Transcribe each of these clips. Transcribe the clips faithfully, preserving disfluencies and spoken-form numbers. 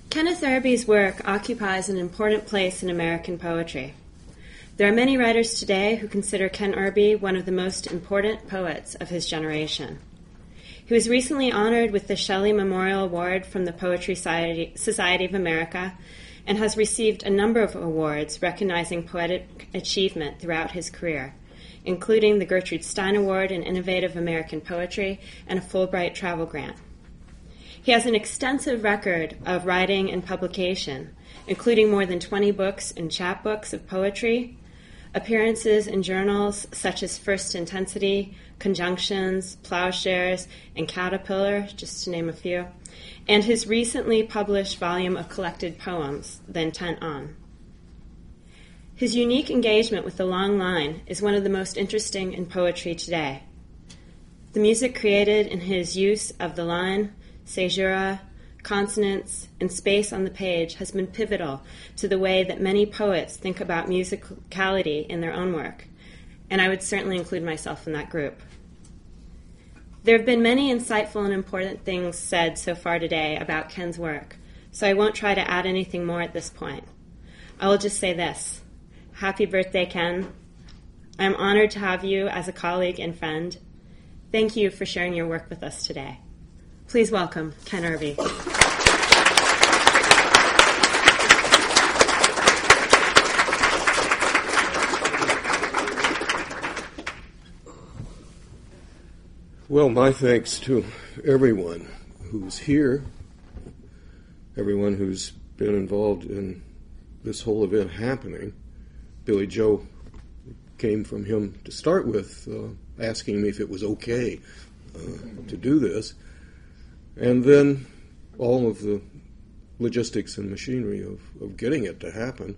Kenneth Irby's work occupies an important place in American poetry. There are many writers today who consider Ken Irby one of the most important poets of his generation. He was recently honored with the Shelley Memorial Award from the Poetry Society, Society of America and has received a number of awards recognizing poetic achievement throughout his career, including the Gertrude Stein Award in Innovative American Poetry and a Fulbright travel grant. He has an extensive record of writing and publication, including more than twenty books and chapbooks of poetry, appearances in journals such as First Intensity, Conjunctions, Plowshares, and Caterpillar, just to name a few, and his recently published volume of collected poems, The Intent On. His unique engagement with the long line is one of the most interesting in poetry today. The music created in his use of the line, caesura, consonants, and space on the page has been pivotal to the way that many poets think about musicality in their own work, and I would certainly include myself in that group. There have been many insightful and important things said so far today about Ken's work, so I won't try to add anything more at this point. I will just say this. Happy birthday, Ken. I'm honored to have you as a colleague and friend. Thank you for sharing your work with us today. Please welcome Ken Irby. Well, my thanks to everyone who's here, everyone who's been involved in this whole event happening. Billy Joe came from him to start with, uh, asking me if it was okay uh, to do this. And then all of the logistics and machinery of, of getting it to happen,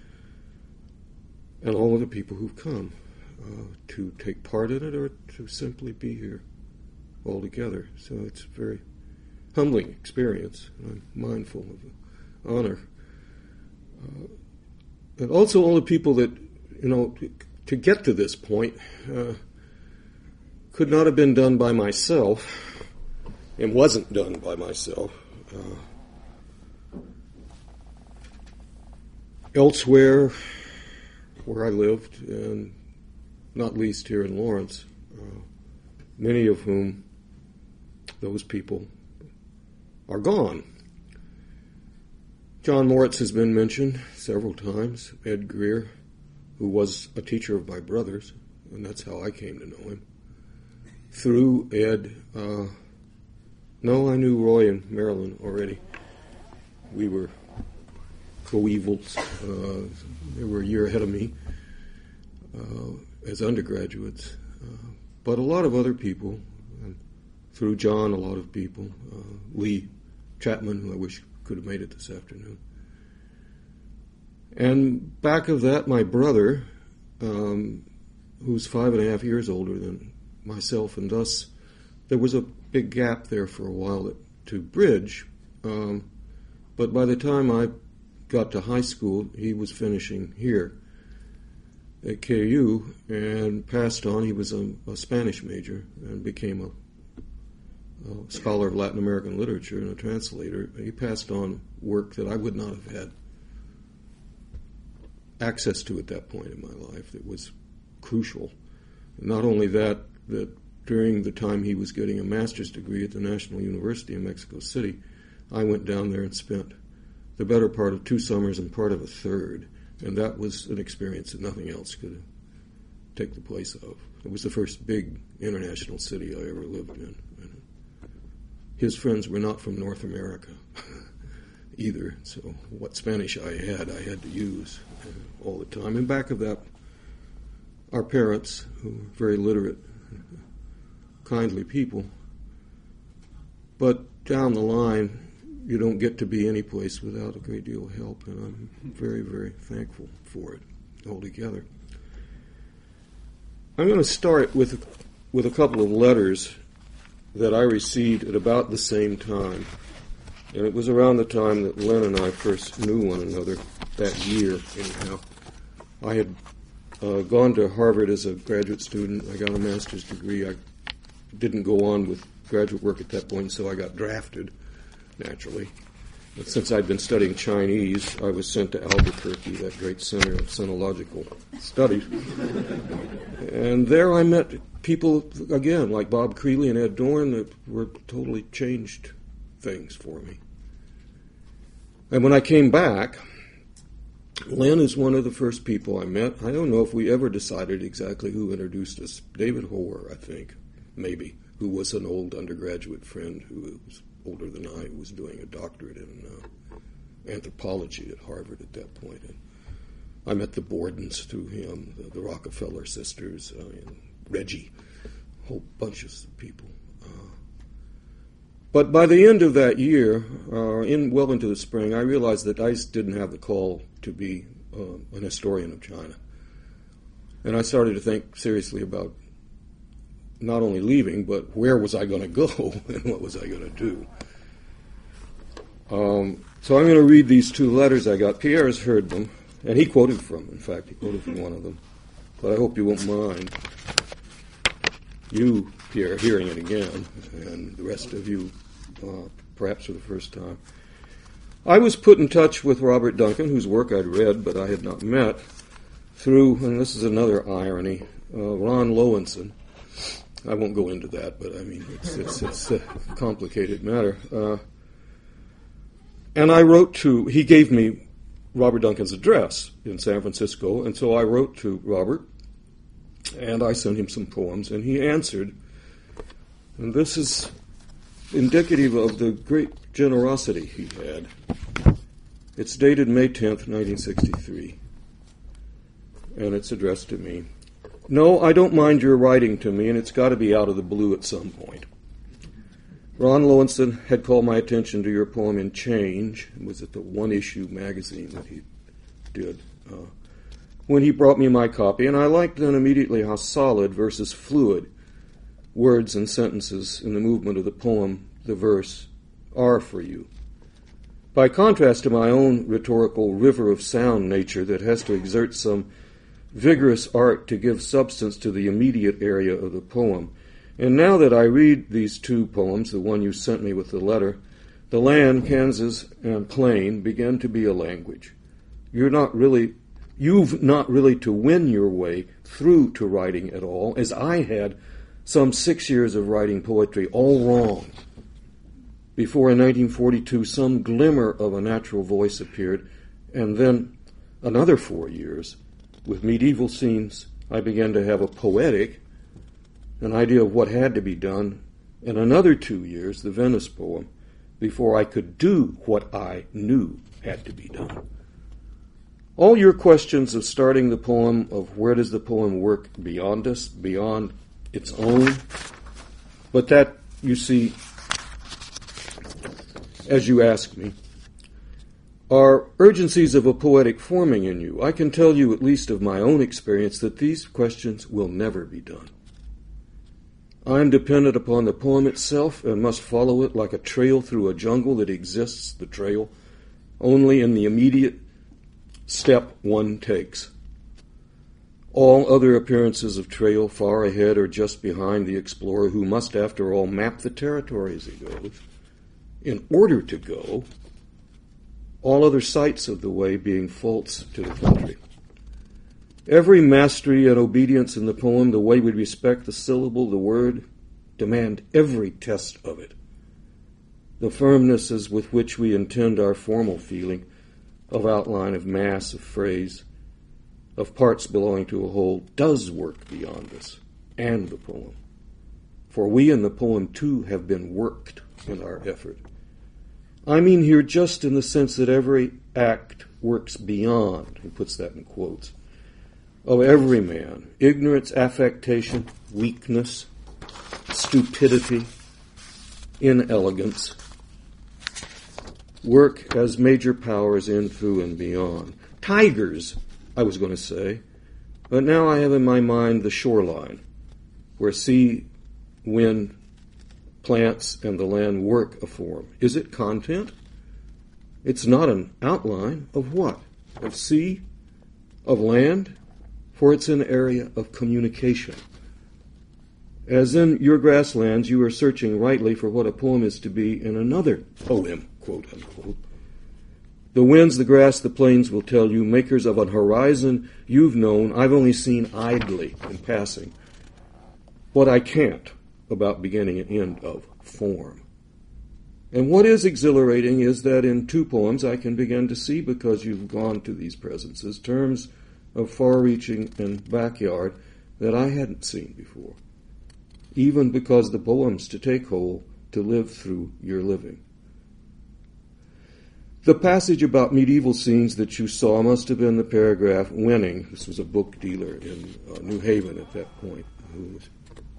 and all of the people who've come uh, to take part in it or to simply be here all together. So it's a very humbling experience. I'm mindful of the honor. Uh, and also all the people that, you know, to, to get to this point uh, could not have been done by myself. It wasn't done by myself. Uh, elsewhere, where I lived, and not least here in Lawrence, uh, many of whom, those people, are gone. John Moritz has been mentioned several times. Ed Greer, who was a teacher of my brother's, and that's how I came to know him. Through Ed, uh, No, I knew Roy and Marilyn already. We were coevals. Uh, they were a year ahead of me uh, as undergraduates. Uh, but a lot of other people, and through John, a lot of people. Uh, Lee Chapman, who I wish could have made it this afternoon. And back of that, my brother, um, who's five and a half years older than myself, and thus there was a big gap there for a while that, to bridge, um, but by the time I got to high school, he was finishing here at K U and passed on. He was a, a Spanish major and became a, a scholar of Latin American literature and a translator. He passed on work that I would not have had access to at that point in my life that was crucial. Not only that, that during the time he was getting a master's degree at the National University in Mexico City, I went down there and spent the better part of two summers and part of a third, and that was an experience that nothing else could take the place of. It was the first big international city I ever lived in. And his friends were not from North America either, so what Spanish I had, I had to use all the time. And back of that, our parents, who were very literate, kindly people, but down the line, you don't get to be any place without a great deal of help, and I'm very, very thankful for it altogether. I'm going to start with with a couple of letters that I received at about the same time, and it was around the time that Len and I first knew one another, that year, anyhow. I had uh, gone to Harvard as a graduate student. I got a master's degree. I didn't go on with graduate work at that point, so I got drafted, naturally. since I'd been studying Chinese, I was sent to Albuquerque, that great center of sinological studies. And there I met people, again, like Bob Creeley and Ed Dorn, that were totally changed things for me. And when I came back, Len is one of the first people I met. I don't know if we ever decided exactly who introduced us. David Hoare, I think, maybe, who was an old undergraduate friend who was older than I, who was doing a doctorate in uh, anthropology at Harvard at that point. And I met the Bordens through him, the, the Rockefeller sisters, uh, and Reggie, whole bunches of people. Uh, but by the end of that year, uh, in well into the spring, I realized that I didn't have the call to be uh, an historian of China. And I started to think seriously about not only leaving, but where was I going to go and what was I going to do. Um, so I'm going to read these two letters I got. Pierre has heard them, and he quoted from, in fact, he quoted from one of them. But I hope you won't mind you, Pierre, hearing it again, and the rest of you, uh, perhaps for the first time. I was put in touch with Robert Duncan, whose work I'd read, but I had not met, through, and this is another irony, uh, Ron Lowenson. I won't go into that, but I mean, it's, it's, it's a complicated matter. Uh, and I wrote to, he gave me Robert Duncan's address in San Francisco, and so I wrote to Robert, and I sent him some poems, and he answered. And this is indicative of the great generosity he had. It's dated May tenth, nineteen sixty-three, and it's addressed to me. No, I don't mind your writing to me, and it's got to be out of the blue at some point. Ron Lowenson had called my attention to your poem in Change. It was at the one-issue magazine that he did. Uh, when he brought me my copy, and I liked then immediately how solid versus fluid words and sentences in the movement of the poem, the verse, are for you. By contrast to my own rhetorical river of sound nature that has to exert some vigorous art to give substance to the immediate area of the poem. And now that I read these two poems, the one you sent me with the letter, the land, Kansas, and plain begin to be a language. You're not really, you've not really to win your way through to writing at all, as I had some six years of writing poetry all wrong, before in nineteen forty-two some glimmer of a natural voice appeared, and then another four years. With medieval scenes, I began to have a poetic, an idea of what had to be done, and another two years, the Venice poem, before I could do what I knew had to be done. All your questions of starting the poem, of where does the poem work beyond us, beyond its own, but that, you see, as you ask me, are urgencies of a poetic forming in you. I can tell you, at least of my own experience, that these questions will never be done. I am dependent upon the poem itself and must follow it like a trail through a jungle that exists, the trail, only in the immediate step one takes. All other appearances of trail far ahead or just behind the explorer, who must, after all, map the territory as he goes, in order to go, all other sights of the way being faults to the country. Every mastery and obedience in the poem, the way we respect the syllable, the word, demand every test of it. The firmnesses with which we intend our formal feeling of outline, of mass, of phrase, of parts belonging to a whole, does work beyond us and the poem. For we in the poem, too, have been worked in our effort. I mean here just in the sense that every act works beyond, he puts that in quotes, of every man. Ignorance, affectation, weakness, stupidity, inelegance, work as major powers in, through, and beyond. Tigers, I was going to say, but now I have in my mind the shoreline, where sea, wind, plants, and the land work a form. Is it content? It's not an outline of what? Of sea? Of land? For it's an area of communication. As in your grasslands, you are searching rightly for what a poem is to be in another poem, quote unquote. The winds, the grass, the plains will tell you, makers of an horizon you've known, I've only seen idly in passing. What I can't about beginning and end of form. And what is exhilarating is that in two poems I can begin to see, because you've gone to these presences, terms of far-reaching and backyard that I hadn't seen before, even because the poems to take hold, to live through your living. The passage about medieval scenes that you saw must have been the paragraph Winning. This was a book dealer in uh, New Haven at that point who was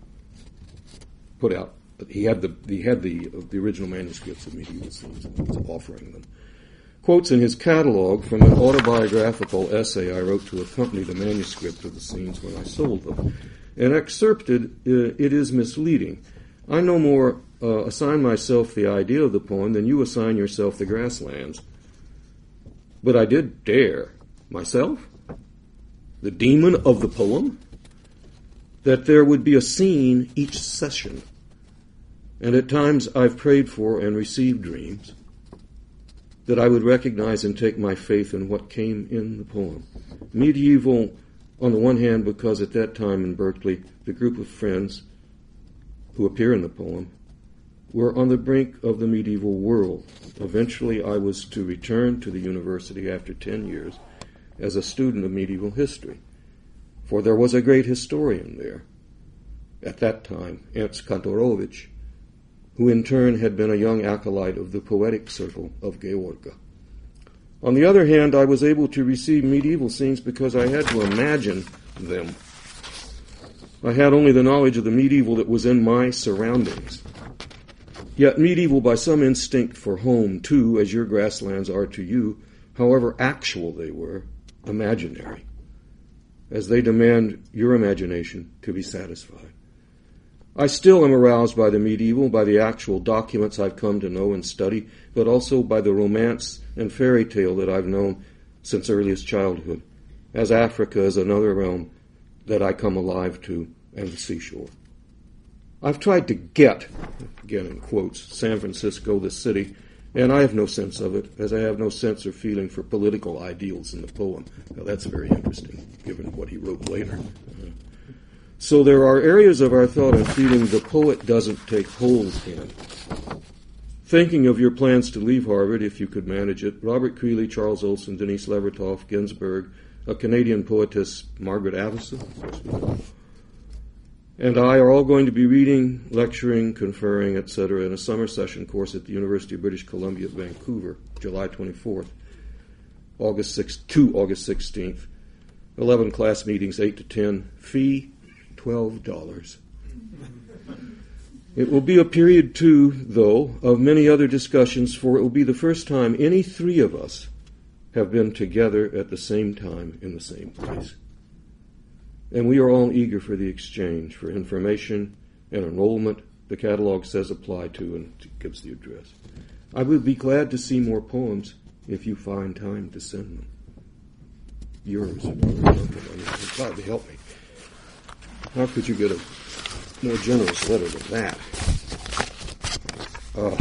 put out. He had the he had the uh, the original manuscripts of medieval scenes and he was offering them. Quotes in his catalog from an autobiographical essay I wrote to accompany the manuscript of the scenes when I sold them. And excerpted, uh, it is misleading. I no more uh, assign myself the idea of the poem than you assign yourself the grasslands. But I did dare myself, the demon of the poem, that there would be a scene each session. And at times I've prayed for and received dreams that I would recognize and take my faith in what came in the poem. Medieval, on the one hand, because at that time in Berkeley, the group of friends who appear in the poem were on the brink of the medieval world. Eventually, I was to return to the university after ten years as a student of medieval history, for there was a great historian there at that time, Ernst Kantorowicz, who in turn had been a young acolyte of the poetic circle of Georga. On the other hand, I was able to receive medieval scenes because I had to imagine them. I had only the knowledge of the medieval that was in my surroundings. Yet medieval by some instinct for home, too, as your grasslands are to you, however actual they were, imaginary, as they demand your imagination to be satisfied. I still am aroused by the medieval, by the actual documents I've come to know and study, but also by the romance and fairy tale that I've known since earliest childhood, as Africa is another realm that I come alive to, and the seashore. I've tried to get, again in quotes, San Francisco, the city, and I have no sense of it, as I have no sense or feeling for political ideals in the poem. Now that's very interesting, given what he wrote later. Uh, So there are areas of our thought and feeling the poet doesn't take hold in. Thinking of your plans to leave Harvard, if you could manage it, Robert Creeley, Charles Olson, Denise Levertov, Ginsberg, a Canadian poetess, Margaret Avison, and I are all going to be reading, lecturing, conferring, et cetera in a summer session course at the University of British Columbia at Vancouver, July twenty-fourth, August sixth to August sixteenth. eleven class meetings, eight to ten. Fee, twelve dollars. It will be a period, too, though, of many other discussions, for it will be the first time any three of us have been together at the same time in the same place. And we are all eager for the exchange, for information and enrollment. The catalog says apply to and gives the address. I would be glad to see more poems if you find time to send them. Yours. Glad to help me. How could you get a more generous letter than that? Uh,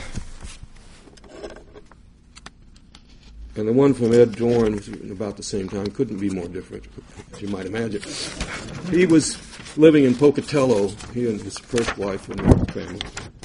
and the one from Ed Dorn was written about the same time. Couldn't be more different, as you might imagine. He was living in Pocatello, he and his first wife and their family.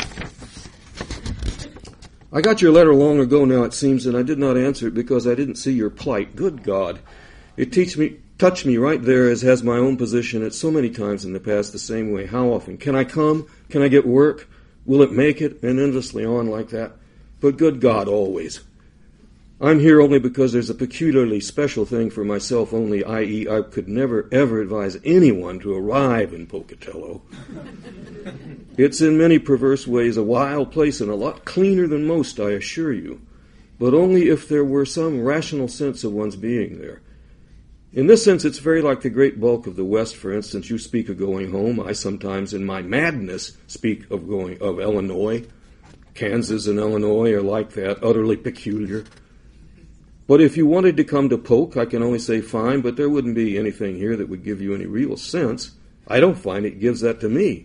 I got your letter long ago now, it seems, and I did not answer it because I didn't see your plight. Good God. It teach me, touched me right there, as has my own position at so many times in the past the same way. How often? Can I come? Can I get work? Will it make it? And endlessly on like that. But good God, always. I'm here only because there's a peculiarly special thing for myself only, that is, I could never, ever advise anyone to arrive in Pocatello. It's in many perverse ways a wild place and a lot cleaner than most, I assure you, but only if there were some rational sense of one's being there. In this sense, it's very like the great bulk of the West, for instance. You speak of going home. I sometimes, in my madness, speak of going of Illinois. Kansas and Illinois are like that, utterly peculiar. But if you wanted to come to Polk, I can only say fine, but there wouldn't be anything here that would give you any real sense. I don't find it gives that to me.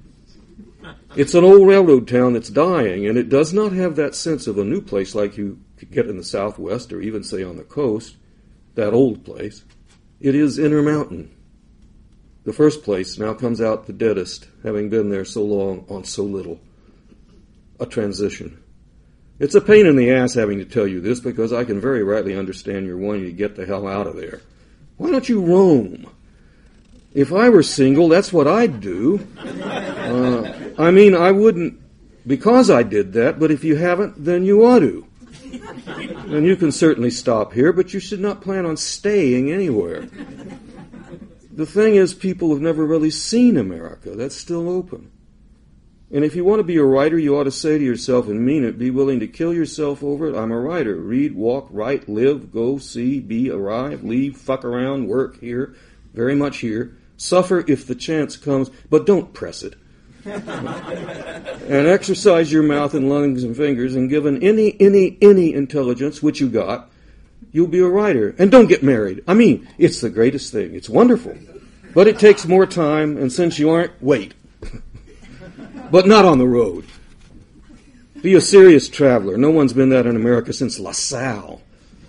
It's an old railroad town that's dying, and it does not have that sense of a new place like you get in the Southwest or even, say, on the coast, that old place, it is Intermountain. The first place now comes out the deadest, having been there so long on so little. A transition. It's a pain in the ass having to tell you this because I can very rightly understand you're wanting to get the hell out of there. Why don't you roam? If I were single, that's what I'd do. Uh, I mean, I wouldn't because I did that, but if you haven't, then you ought to. And you can certainly stop here, but you should not plan on staying anywhere. The thing is, people have never really seen America. That's still open. And if you want to be a writer, you ought to say to yourself and mean it, be willing to kill yourself over it. I'm a writer. Read, walk, write, live, go, see, be, arrive, leave, fuck around, work here, very much here. Suffer if the chance comes, but don't press it. And exercise your mouth and lungs and fingers, and given any, any, any intelligence, which you got, you'll be a writer. And don't get married. I mean, it's the greatest thing. It's wonderful. But it takes more time, and since you aren't, wait. But not on the road. Be a serious traveler. No one's been that in America since LaSalle.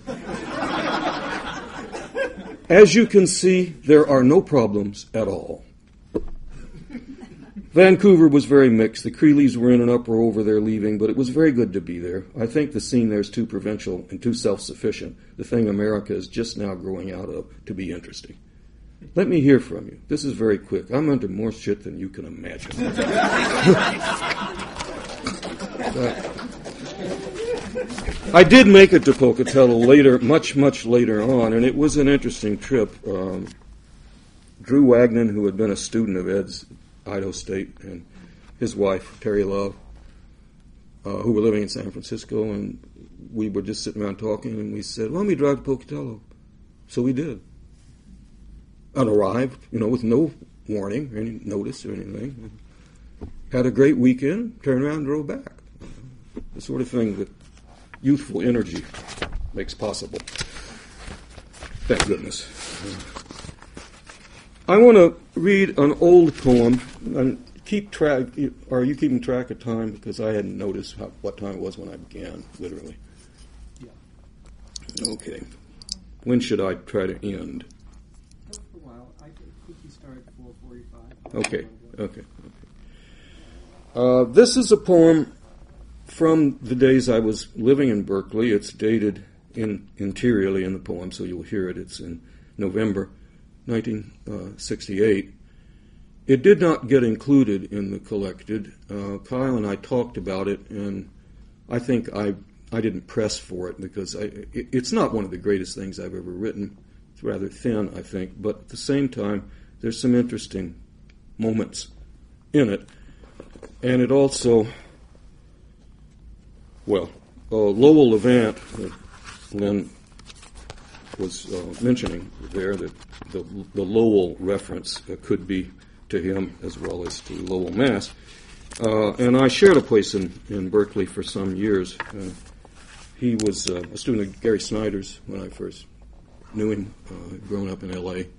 As you can see, there are no problems at all. Vancouver was very mixed. The Creelys were in an uproar over their leaving, but it was very good to be there. I think the scene there is too provincial and too self-sufficient, the thing America is just now growing out of, to be interesting. Let me hear from you. This is very quick. I'm under more shit than you can imagine. uh, I did make it to Pocatello later, much, much later on, and it was an interesting trip. Um, Drew Wagnon, who had been a student of Ed's Idaho State, and his wife, Terry Love, uh, who were living in San Francisco, and we were just sitting around talking, and we said, why don't we drive to Pocatello? So we did. And arrived, you know, with no warning or any notice or anything. Had a great weekend, turned around and drove back. The sort of thing that youthful energy makes possible. Thank goodness. I want to read an old poem and keep track. Are you keeping track of time? Because I hadn't noticed how, what time it was when I began, literally. Yeah. Okay. When should I try to end? For a while. I think you start at four forty-five. Okay. Okay. Okay. Uh, this is a poem from the days I was living in Berkeley. It's dated in, interiorly in the poem, so you'll hear it. It's in November nineteen sixty-eight. It did not get included in the collected. Uh, Kyle and I talked about it, and I think I I didn't press for it because I, it, it's not one of the greatest things I've ever written. It's rather thin, I think, but at the same time, there's some interesting moments in it. And it also, well, uh, Lowell Levant, uh, Lynn was uh, mentioning there that the, the Lowell reference uh, could be to him as well as to Lowell, Mass. Uh, and I shared a place in, in Berkeley for some years. Uh, he was uh, a student of Gary Snyder's when I first knew him, uh, grown up in L A,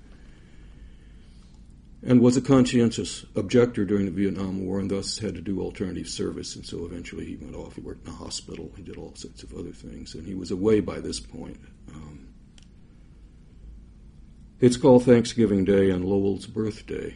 and was a conscientious objector during the Vietnam War and thus had to do alternative service. And so eventually he went off. He worked in a hospital. He did all sorts of other things. And he was away by this point. Um, it's called Thanksgiving Day and Lowell's birthday.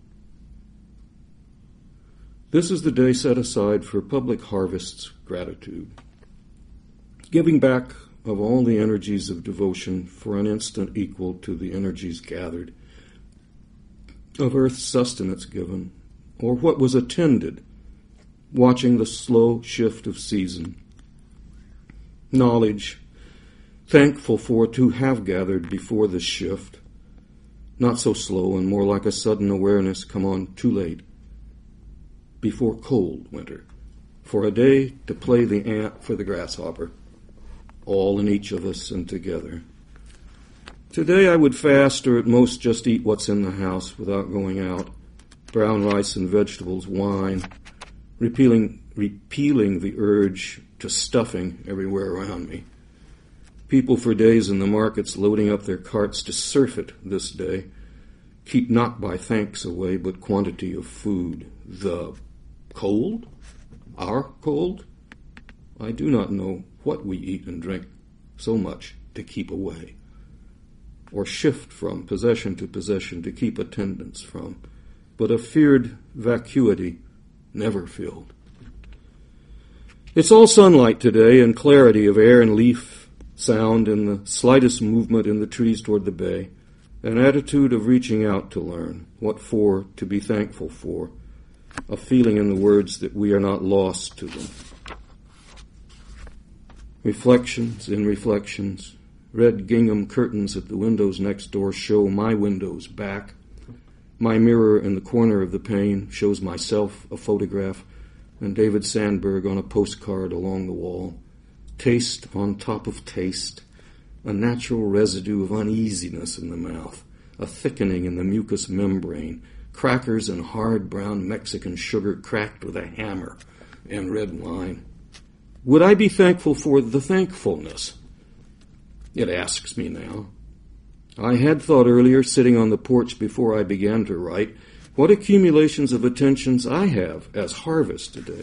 This is the day set aside for public harvest's gratitude, giving back of all the energies of devotion for an instant equal to the energies gathered, of earth's sustenance given, or what was attended, watching the slow shift of season. Knowledge, thankful for to have gathered before the shift, not so slow and more like a sudden awareness come on too late, before cold winter, for a day to play the ant for the grasshopper, all in each of us and together. Today I would fast or at most just eat what's in the house without going out, brown rice and vegetables, wine, repealing, repealing the urge to stuffing everywhere around me. People for days in the markets loading up their carts to surf it this day, keep not by thanks away but quantity of food. The cold? Our cold? I do not know what we eat and drink so much to keep away, or shift from possession to possession to keep attendance from, but a feared vacuity never filled. It's all sunlight today and clarity of air and leaf, sound and the slightest movement in the trees toward the bay, an attitude of reaching out to learn, what for, to be thankful for, a feeling in the words that we are not lost to them. Reflections in reflections, red gingham curtains at the windows next door show my windows back. My mirror in the corner of the pane shows myself a photograph and David Sandberg on a postcard along the wall. Taste on top of taste, a natural residue of uneasiness in the mouth, a thickening in the mucous membrane, crackers and hard brown Mexican sugar cracked with a hammer, and red wine. Would I be thankful for the thankfulness? It asks me now. I had thought earlier, sitting on the porch before I began to write, what accumulations of attentions I have as harvest today.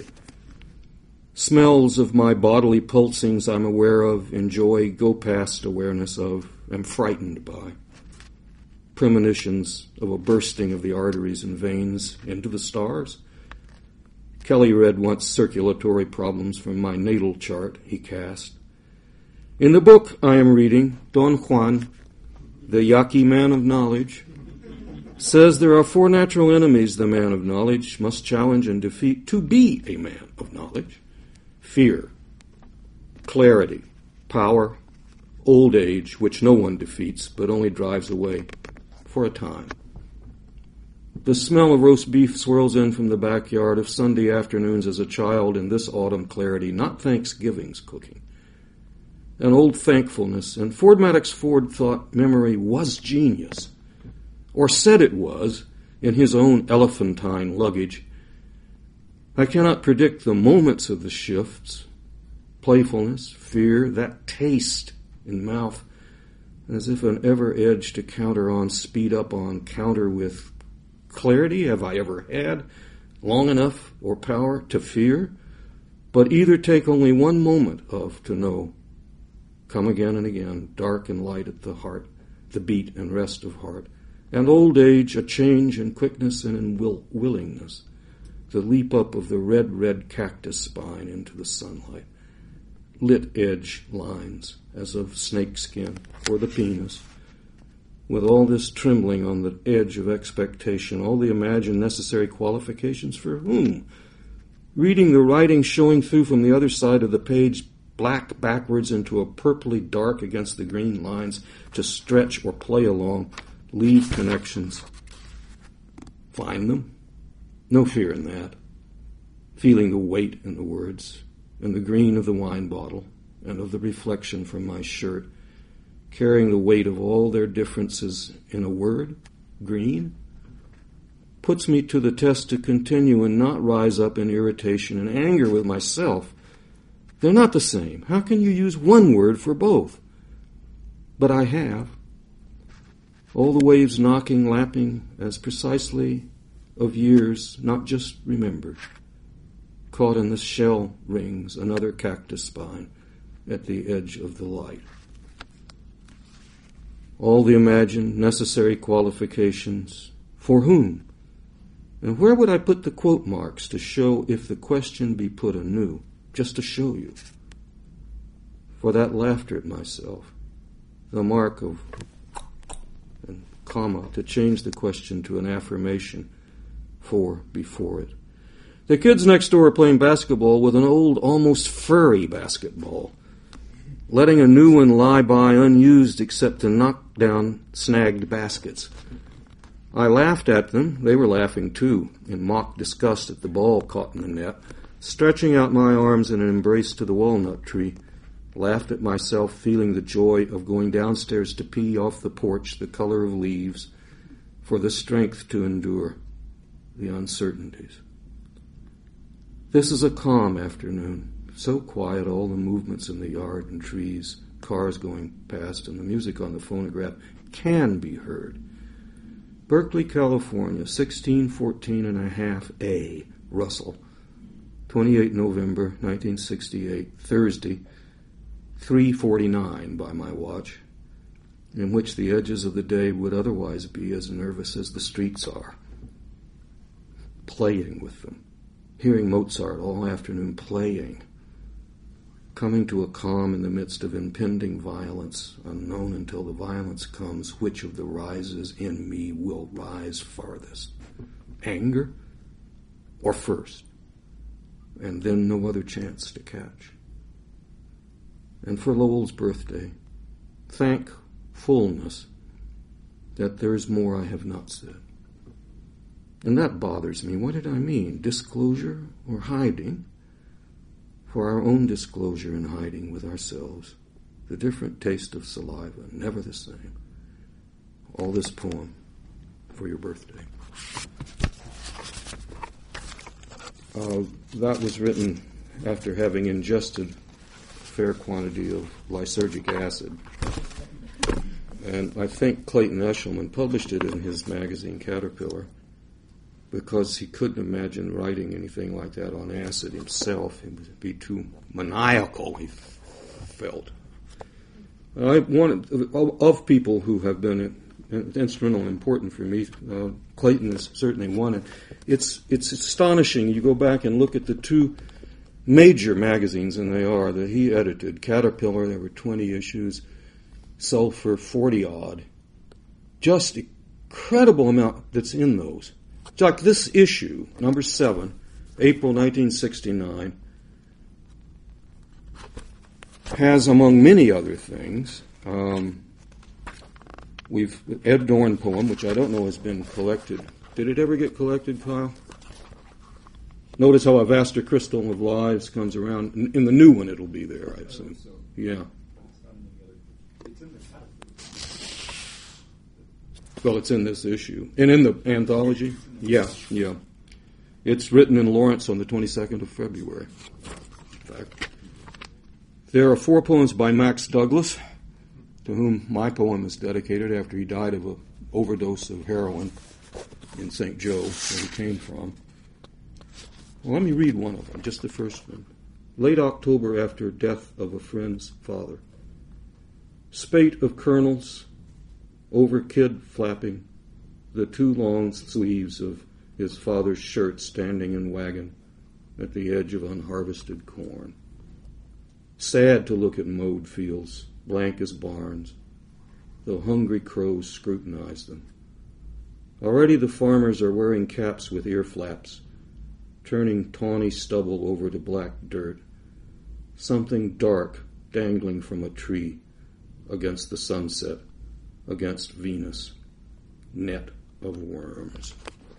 Smells of my bodily pulsings I'm aware of, enjoy, go past awareness of, am frightened by. Premonitions of a bursting of the arteries and veins into the stars. Kelly read once circulatory problems from my natal chart he cast. In the book I am reading, Don Juan, the Yaqui man of knowledge, says there are four natural enemies the man of knowledge must challenge and defeat to be a man of knowledge. Fear, clarity, power, old age, which no one defeats but only drives away for a time. The smell of roast beef swirls in from the backyard of Sunday afternoons as a child in this autumn clarity, not Thanksgiving's cooking. An old thankfulness, and Ford Madox Ford thought memory was genius, or said it was in his own elephantine luggage. I cannot predict the moments of the shifts, playfulness, fear, that taste in mouth, as if an ever edge to counter on, speed up on, counter with clarity have I ever had, long enough or power to fear, but either take only one moment of to know, come again and again, dark and light at the heart, the beat and rest of heart, and old age a change in quickness and in will, willingness, the leap up of the red, red cactus spine into the sunlight, lit edge lines as of snakeskin or the penis, with all this trembling on the edge of expectation, all the imagined necessary qualifications for whom? Reading the writing showing through from the other side of the page, black backwards into a purply dark against the green lines, to stretch or play along, leave connections. Find them. No fear in that. Feeling the weight in the words, and the green of the wine bottle, and of the reflection from my shirt, carrying the weight of all their differences in a word, green, puts me to the test to continue and not rise up in irritation and anger with myself. They're not the same. How can you use one word for both? But I have. All the waves knocking, lapping, as precisely of years not just remembered, caught in the shell rings, another cactus spine at the edge of the light. All the imagined necessary qualifications, for whom? And where would I put the quote marks to show if the question be put anew, just to show you? For that laughter at myself, the mark of and comma to change the question to an affirmation for before it. The kids next door are playing basketball with an old, almost furry basketball, letting a new one lie by unused except to knock down snagged baskets. I laughed at them. They were laughing too, in mock disgust at the ball caught in the net, stretching out my arms in an embrace to the walnut tree, laughed at myself, feeling the joy of going downstairs to pee off the porch, the color of leaves, for the strength to endure the uncertainties. This is a calm afternoon, so quiet, all the movements in the yard and trees, cars going past, and the music on the phonograph can be heard. Berkeley, California, sixteen fourteen and a half A, Russell, twenty-eighth of November, nineteen sixty-eight, Thursday, three forty-nine by my watch, in which the edges of the day would otherwise be as nervous as the streets are. Playing with them, hearing Mozart all afternoon playing, coming to a calm in the midst of impending violence, unknown until the violence comes, which of the rises in me will rise farthest, anger or first, and then no other chance to catch. And for Lowell's birthday, thankfulness that there's more I have not said. And that bothers me. What did I mean? Disclosure or hiding? For our own disclosure and hiding with ourselves, the different taste of saliva, never the same. All this poem for your birthday. Uh, that was written after having ingested a fair quantity of lysergic acid. And I think Clayton Eshelman published it in his magazine Caterpillar because he couldn't imagine writing anything like that on acid himself. It would be too maniacal, he felt. I wanted, of people who have been instrumental and important for me, uh, Clayton is certainly one. And it's it's astonishing. You go back and look at the two major magazines, and they are, that he edited. Caterpillar, there were twenty issues. Sulfur, forty-odd. Just incredible amount that's in those. It's like this issue, number seven, April nineteen sixty-nine, has, among many other things, um, we've Ed Dorn poem, which I don't know has been collected. Did it ever get collected, Kyle? Notice how a vaster crystal of lives comes around. In, in the new one, it'll be there, I assume. Yeah. Well, it's in this issue. And in the anthology? Yeah, yeah. It's written in Lawrence on the twenty-second of February. In fact, there are four poems by Max Douglas, to whom my poem is dedicated after he died of an overdose of heroin in Saint Joe, where he came from. Well, let me read one of them, just the first one. Late October, after death of a friend's father. Spate of kernels, over kid flapping, the two long sleeves of his father's shirt standing in wagon at the edge of unharvested corn. Sad to look at mowed fields, blank as barns, though hungry crows scrutinize them. Already the farmers are wearing caps with ear flaps, turning tawny stubble over to black dirt, something dark dangling from a tree against the sunset, against Venus, net of worms.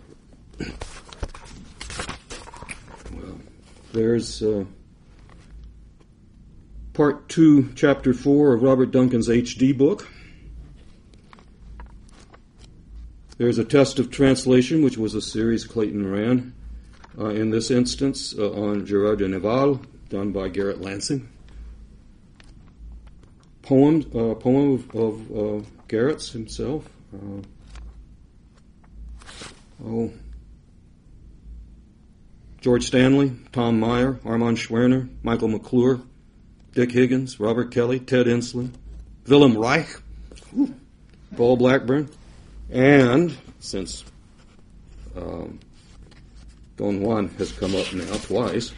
Well, there's uh, part two, chapter four of Robert Duncan's H D book. There's a test of translation, which was a series Clayton ran, uh, in this instance uh, on Gerard de Nerval, done by Garrett Lansing. Poem, uh, poem of, of uh, Garrett's himself. Uh, oh, George Stanley, Tom Meyer, Armand Schwerner, Michael McClure, Dick Higgins, Robert Kelly, Ted Inslee, Willem Reich, whew, Paul Blackburn, and since um, Don Juan has come up now twice,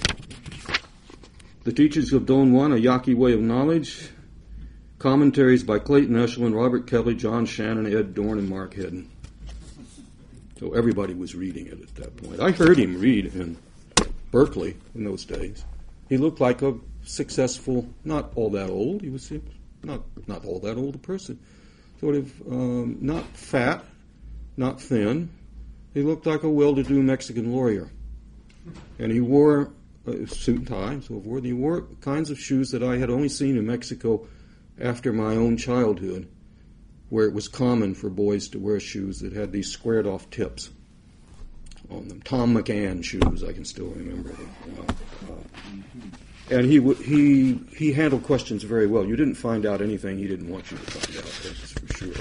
The Teachings of Don Juan, A Yaqui Way of Knowledge, commentaries by Clayton Eshelman, Robert Kelly, John Shannon, Ed Dorn, and Mark Hedden. So everybody was reading it at that point. I heard him read in Berkeley in those days. He looked like a successful, not all that old, he was not not all that old a person. Sort of um, not fat, not thin. He looked like a well-to-do Mexican lawyer. And he wore a suit and tie and so forth. He wore kinds of shoes that I had only seen in Mexico after my own childhood, where it was common for boys to wear shoes that had these squared-off tips on them. Tom McAn shoes, I can still remember them. Uh, uh, and he w- he he handled questions very well. You didn't find out anything he didn't want you to find out, that's for sure.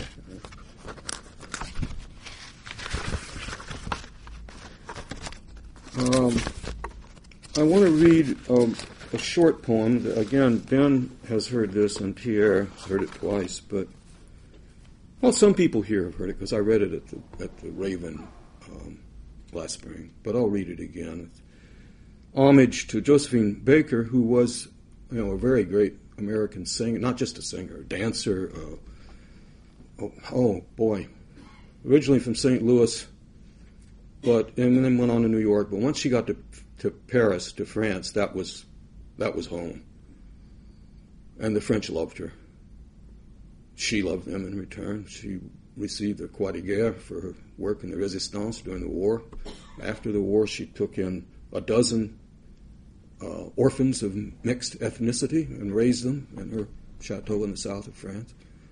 Um, I want to read um, a short poem. That, again, Ben has heard this, and Pierre has heard it twice, but, well, some people here have heard it, because I read it at the, at the Raven um, last spring, but I'll read it again. It's homage to Josephine Baker, who was, you know, a very great American singer, not just a singer, a dancer. Uh, oh, oh, boy. Originally from Saint Louis, but and then went on to New York. But once she got to to Paris, to France, that was that was home. And the French loved her. She loved them in return. She received the Croix de Guerre for her work in the Resistance during the war. After the war, she took in a dozen uh, orphans of mixed ethnicity and raised them in her chateau in the south of France.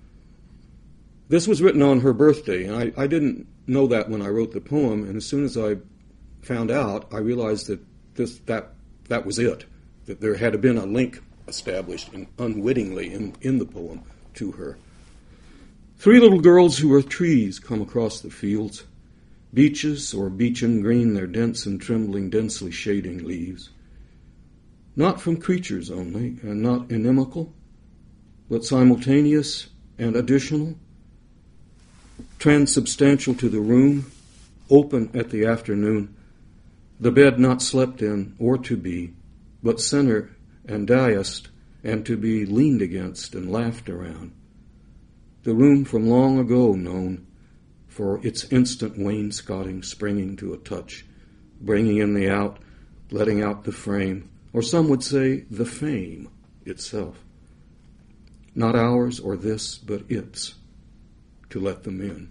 This was written on her birthday, and I, I didn't know that when I wrote the poem, and as soon as I found out, I realized that this that that was it, that there had been a link established in, unwittingly in, in the poem to her. Three little girls who are trees come across the fields, beeches or beechen green their dense and trembling, densely shading leaves. Not from creatures only, and not inimical, but simultaneous and additional, transubstantial to the room, open at the afternoon, the bed not slept in or to be, but center and dais and to be leaned against and laughed around. The room from long ago known for its instant wainscoting springing to a touch, bringing in the out, letting out the frame, or some would say the fame itself. Not ours or this, but its, to let them in.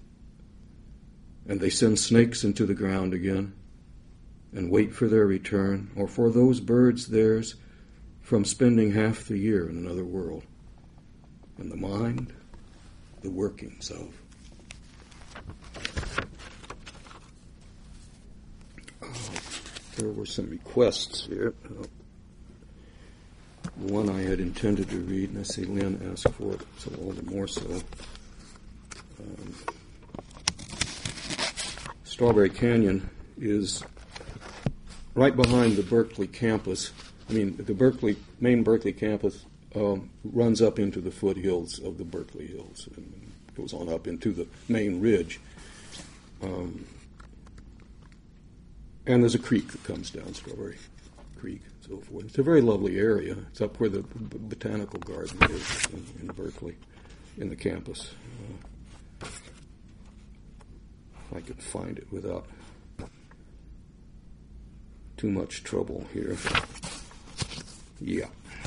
And they send snakes into the ground again and wait for their return, or for those birds theirs from spending half the year in another world. And the mind, the workings of. Oh, there were some requests here. Oh. The one I had intended to read, and I see Lynn asked for it, so all the more so. Um, Strawberry Canyon is right behind the Berkeley campus. I mean, the Berkeley, main Berkeley campus um, runs up into the foothills of the Berkeley Hills and goes on up into the main ridge. Um, and there's a creek that comes down, Strawberry Creek, and so forth. It's a very lovely area. It's up where the b- botanical garden is in, in Berkeley, in the campus. Uh, if I could find it without too much trouble here. Yeah.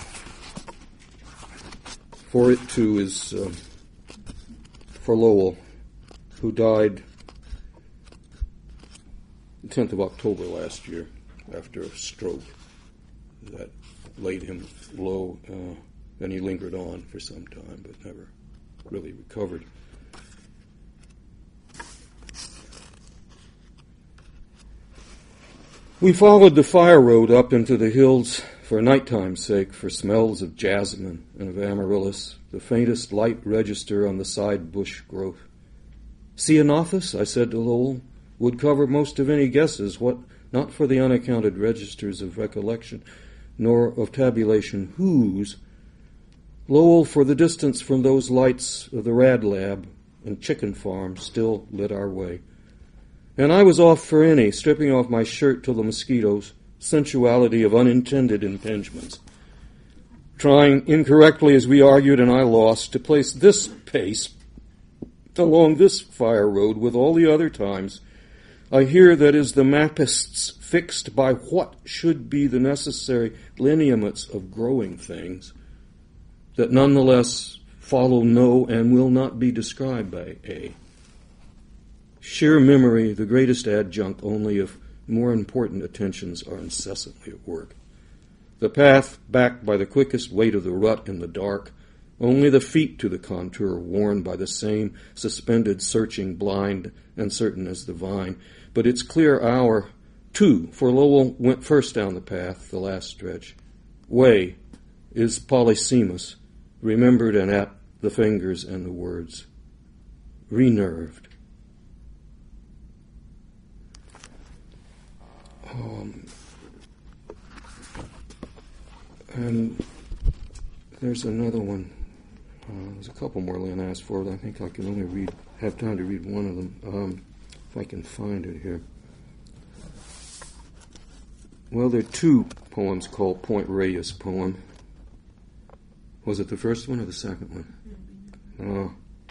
For it, too, is uh, for Lowell, who died the tenth of October last year after a stroke that laid him low, uh, and he lingered on for some time but never really recovered. We followed the fire road up into the hills for nighttime's sake, for smells of jasmine and of amaryllis, the faintest light register on the side bush growth. Ceanothus, I said to Lowell, would cover most of any guesses, what not for the unaccounted registers of recollection, nor of tabulation whose. Lowell, for the distance from those lights of the Rad Lab and chicken farm, still lit our way. And I was off for any, stripping off my shirt till the mosquitoes, sensuality of unintended impingements. Trying incorrectly, as we argued and I lost, to place this pace along this fire road with all the other times, I hear that is the mappists fixed by what should be the necessary lineaments of growing things, that nonetheless follow no and will not be described by a. Sheer memory, the greatest adjunct only if more important attentions are incessantly at work. The path backed by the quickest weight of the rut in the dark, only the feet to the contour worn by the same suspended, searching, blind, and certain as the vine. But its clear hour, too, for Lowell went first down the path, the last stretch. Way is Polysemus, remembered and at the fingers and the words. Renerved. Um, And there's another one. Uh, there's a couple more Lynn asked for, but I think I can only read, have time to read one of them, um, if I can find it here. Well, there are two poems called Point Reyes poem. Was it the first one or the second one? Uh,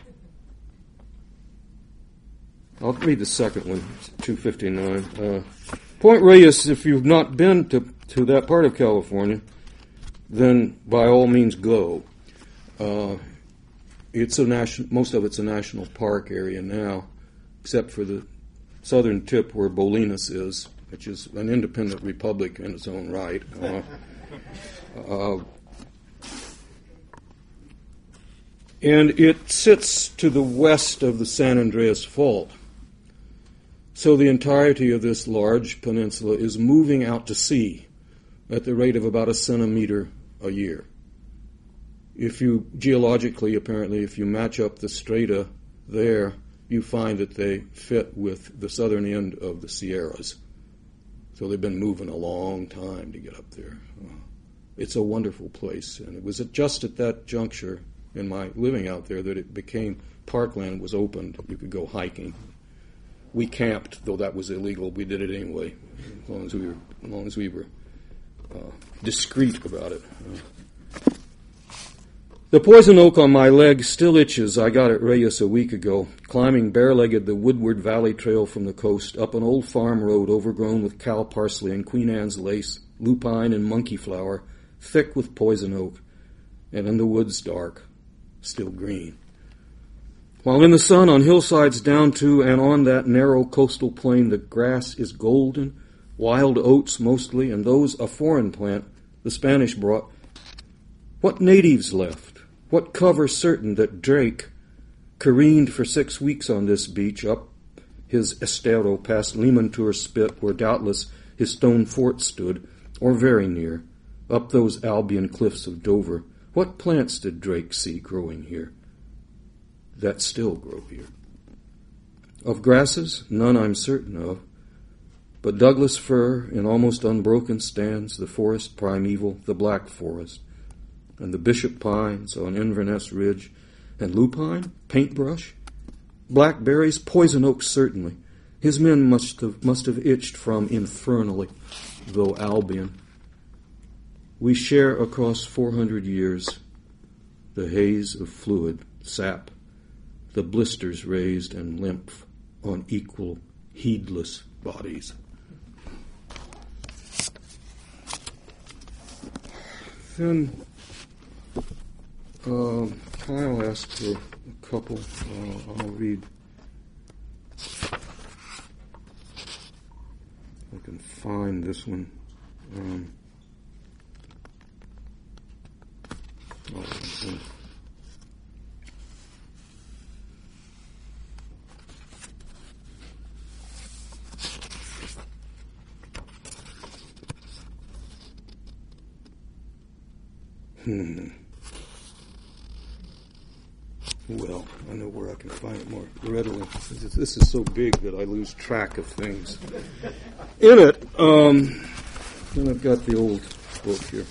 I'll read the second one, two fifty-nine. Uh, Point Reyes, if you've not been to, to that part of California, then by all means go. Uh, it's a national, most of it's a national park area now, except for the southern tip where Bolinas is, which is an independent republic in its own right. Uh, uh, and it sits to the west of the San Andreas Fault. So the entirety of this large peninsula is moving out to sea at the rate of about a centimeter a year. If you, geologically, apparently, if you match up the strata there, you find that they fit with the southern end of the Sierras. So they've been moving a long time to get up there. Uh, it's a wonderful place, and it was at, just at that juncture in my living out there that it became, parkland was opened. You could go hiking. We camped, though that was illegal. We did it anyway, as long as we were, as long as we were uh, discreet about it. Uh, The poison oak on my leg still itches. I got it Reyes a week ago, climbing bare-legged the Woodward Valley Trail from the coast, up an old farm road overgrown with cow parsley and Queen Anne's lace, lupine and monkey flower, thick with poison oak, and in the woods dark, still green. While in the sun on hillsides down to and on that narrow coastal plain the grass is golden, wild oats mostly, and those a foreign plant the Spanish brought. What natives left? What cover certain that Drake careened for six weeks on this beach up his estero past Limantour Spit, where doubtless his stone fort stood, or very near, up those Albion cliffs of Dover? What plants did Drake see growing here that still grow here? Of grasses, none I'm certain of, but Douglas fir in almost unbroken stands, the forest primeval, the Black Forest, and the bishop pines on Inverness Ridge, and lupine, paintbrush, blackberries, poison oak certainly. His men must have, must have itched from infernally, though Albion. We share across four hundred years the haze of fluid, sap, the blisters raised and lymph on equal, heedless bodies. Then Uh, Kyle asked for a couple. Uh, I'll read. I can find this one. Um, oh, okay. Hmm. Well, I know where I can find it more readily. This is so big that I lose track of things. In it, um, then I've got the old book here.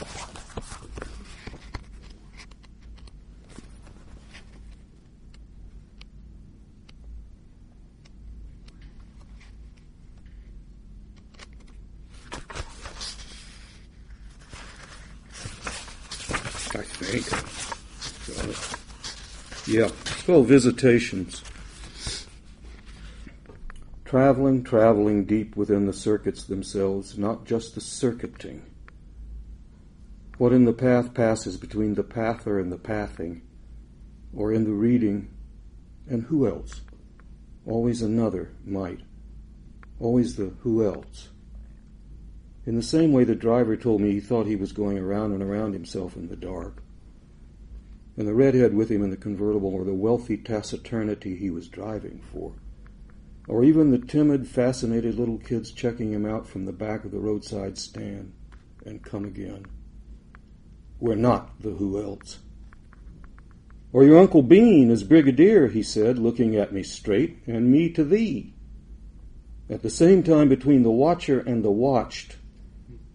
I think. Got it. Yeah, it's called Visitations. Traveling, traveling deep within the circuits themselves, not just the circuiting. What in the path passes between the pather and the pathing, or in the reading, and who else? Always another might. Always the who else. In the same way the driver told me he thought he was going around and around himself in the dark. And the redhead with him in the convertible, or the wealthy taciturnity he was driving for, or even the timid, fascinated little kids checking him out from the back of the roadside stand, and come again. We're not the who else. Or your Uncle Bean is brigadier, he said, looking at me straight, and me to thee. At the same time, between the watcher and the watched,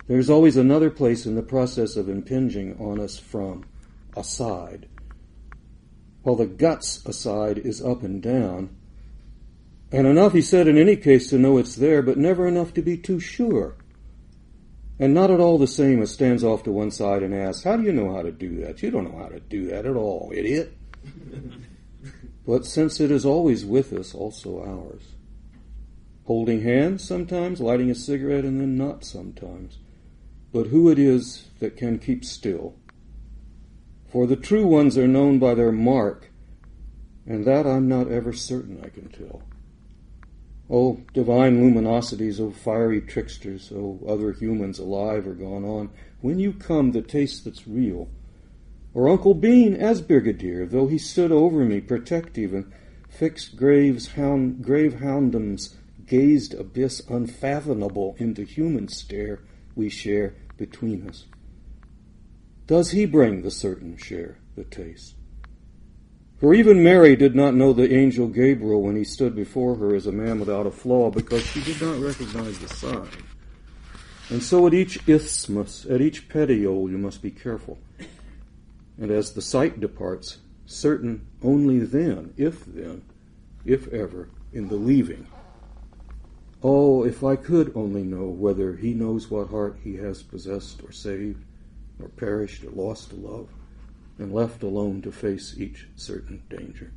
There's always another place in the process of impinging on us from aside. While the guts aside is up and down, and enough, he said, in any case to know it's there, but never enough to be too sure. And not at all the same as stands off to one side and asks, how do you know how to do that? You don't know how to do that at all, idiot. But since it is always with us, also ours. Holding hands sometimes, lighting a cigarette, and then not sometimes. But who it is that can keep still. For the true ones are known by their mark, and that I'm not ever certain I can tell. Oh, divine luminosities, oh, fiery tricksters, oh, other humans alive or gone on, when you come, the taste that's real. Or Uncle Bean as Brigadier, though he stood over me, protective, and fixed graves hound, grave houndoms, gazed abyss unfathomable into human stare we share between us. Does he bring the certain share, the taste? For even Mary did not know the angel Gabriel when he stood before her as a man without a flaw, because she did not recognize the sign. And so at each isthmus, at each petiole, you must be careful. And as the sight departs, certain only then, if then, if ever, in the leaving. Oh, if I could only know whether he knows what heart he has possessed or saved, or perished or lost to love, and left alone to face each certain danger.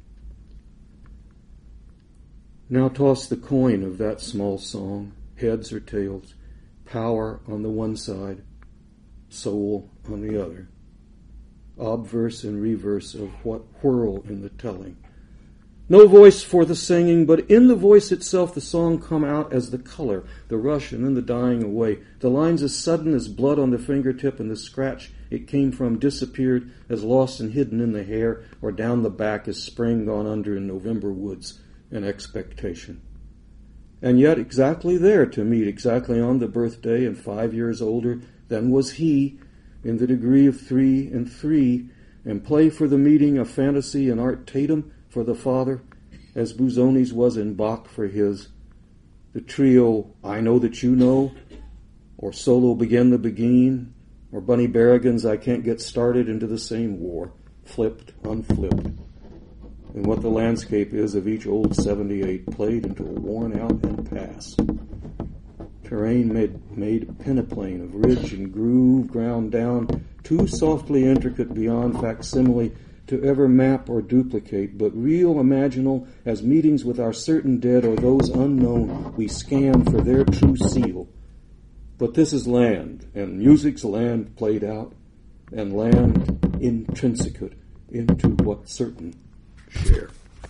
Now toss the coin of that small song, heads or tails, power on the one side, soul on the other, obverse and reverse of what whirl in the telling. No voice for the singing, but in the voice itself the song come out as the color, the rush and then the dying away. The lines as sudden as blood on the fingertip, and the scratch it came from disappeared as lost and hidden in the hair, or down the back as spring gone under in November woods and expectation. And yet exactly there to meet, exactly on the birthday and five years older than was he, in the degree of three and three, and play for the meeting of fantasy and Art Tatum for the father, as Busoni's was in Bach for his, the trio I Know That You Know, or Solo Begin the Begin, or Bunny Berrigan's I Can't Get Started into the same war, flipped, unflipped, and what the landscape is of each old seventy-eight played into a worn out and past. Terrain made, made peneplain of ridge and groove ground down, too softly intricate beyond facsimile to ever map or duplicate, but real imaginal as meetings with our certain dead or those unknown we scan for their true seal. But this is land, and music's land played out, and land intrinsicate into what certain share.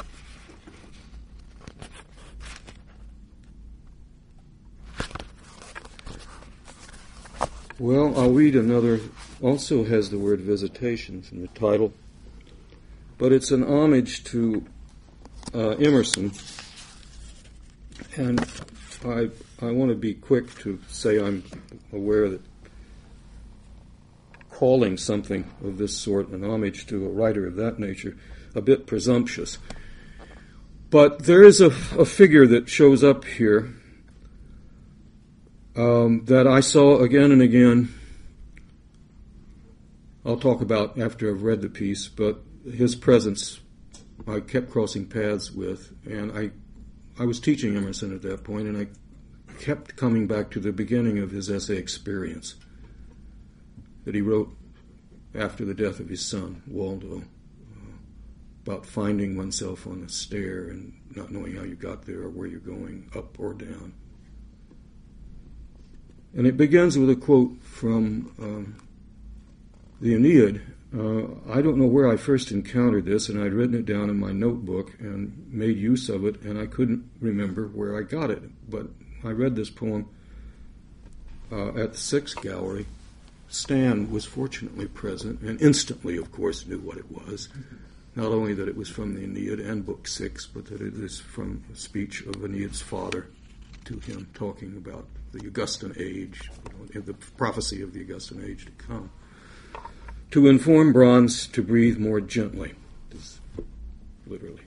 Well, I'll read another, also has the word visitations in the title, but it's an homage to uh, Emerson, and I I want to be quick to say I'm aware that calling something of this sort an homage to a writer of that nature a bit presumptuous. But there is a, a figure that shows up here um, that I saw again and again. I'll talk about after I've read the piece, but his presence I kept crossing paths with, and I I was teaching Emerson at that point, and I kept coming back to the beginning of his essay Experience that he wrote after the death of his son, Waldo, uh, about finding oneself on a stair and not knowing how you got there or where you're going, up or down. And it begins with a quote from um, the Aeneid. Uh, I don't know where I first encountered this, and I'd written it down in my notebook and made use of it, and I couldn't remember where I got it. But I read this poem uh, at the Sixth Gallery. Stan was fortunately present, and instantly, of course, knew what it was. Not only that it was from the Aeneid and Book Six, but that it is from a speech of Aeneid's father to him, talking about the Augustan age, you know, the prophecy of the Augustan age to come. To inform bronze to breathe more gently, literally.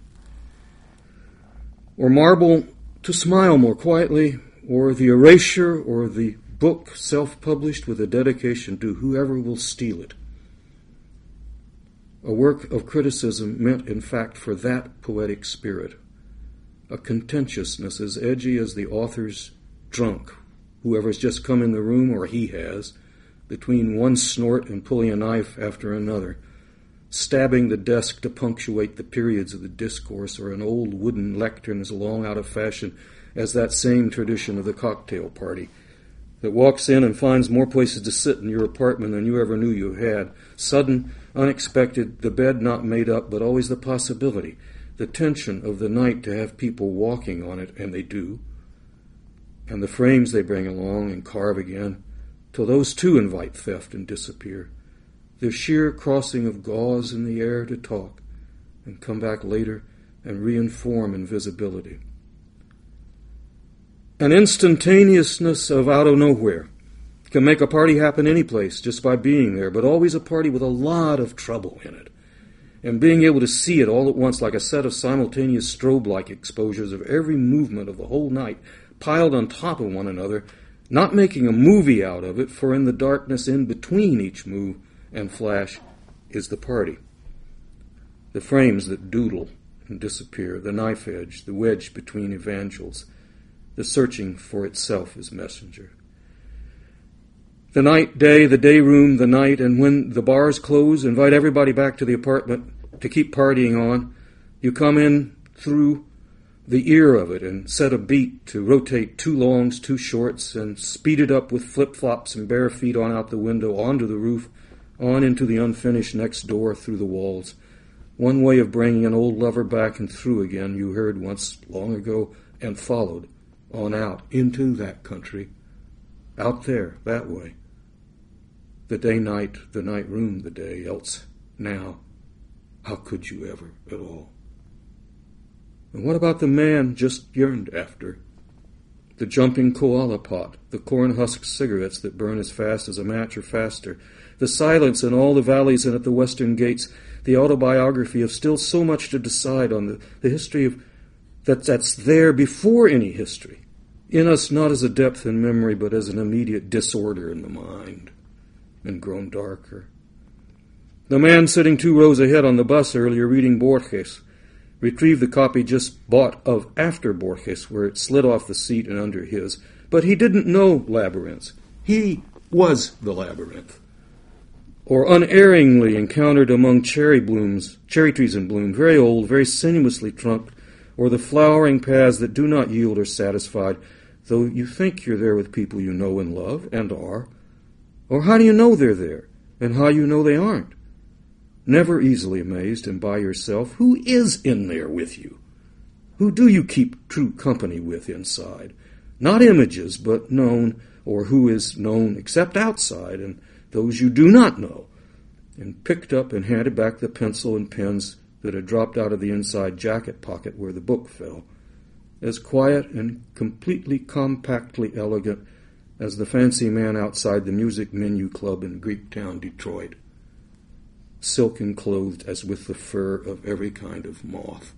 Or marble to smile more quietly, or the erasure or the book self-published with a dedication to whoever will steal it. A work of criticism meant, in fact, for that poetic spirit, a contentiousness as edgy as the author's drunk, whoever's just come in the room, or he has, between one snort and pulling a knife after another, stabbing the desk to punctuate the periods of the discourse, or an old wooden lectern as long out of fashion as that same tradition of the cocktail party that walks in and finds more places to sit in your apartment than you ever knew you had. Sudden, unexpected, the bed not made up, but always the possibility, the tension of the night to have people walking on it, and they do, and the frames they bring along and carve again, till those too invite theft and disappear. The sheer crossing of gauze in the air to talk, and come back later and reinform invisibility. An instantaneousness of out of nowhere can make a party happen any place just by being there, but always a party with a lot of trouble in it. And being able to see it all at once like a set of simultaneous strobe-like exposures of every movement of the whole night piled on top of one another, not making a movie out of it, for in the darkness in between each move and flash is the party. The frames that doodle and disappear, the knife edge, the wedge between evangels, the searching for itself as messenger. The night, day, the day room, the night, and when the bars close, invite everybody back to the apartment to keep partying on. You come in through the ear of it and set a beat to rotate two longs, two shorts, and speed it up with flip-flops and bare feet on out the window, onto the roof, on into the unfinished next door, through the walls. One way of bringing an old lover back and through again, you heard once long ago, and followed on out into that country, out there, that way. The day-night, the night-room, the day, else now, how could you ever at all? And what about the man just yearned after? The jumping koala pot, the corn-husk cigarettes that burn as fast as a match or faster, the silence in all the valleys and at the western gates, the autobiography of still so much to decide on, the, the history of that that's there before any history, in us not as a depth in memory, but as an immediate disorder in the mind, and grown darker. The man sitting two rows ahead on the bus earlier reading Borges retrieved the copy just bought of After Borges, where it slid off the seat and under his, but he didn't know labyrinths. He was the labyrinth. Or unerringly encountered among cherry blooms, cherry trees in bloom, very old, very sinuously trunked, or the flowering paths that do not yield or satisfied, though you think you're there with people you know and love, and are. Or how do you know they're there, and how you know they aren't? Never easily amazed and by yourself, who is in there with you? Who do you keep true company with inside? Not images, but known, or who is known except outside, and those you do not know, and picked up and handed back the pencil and pens that had dropped out of the inside jacket pocket where the book fell, as quiet and completely compactly elegant as the fancy man outside the Music Menu Club in Greektown, Detroit, silken clothed as with the fur of every kind of moth.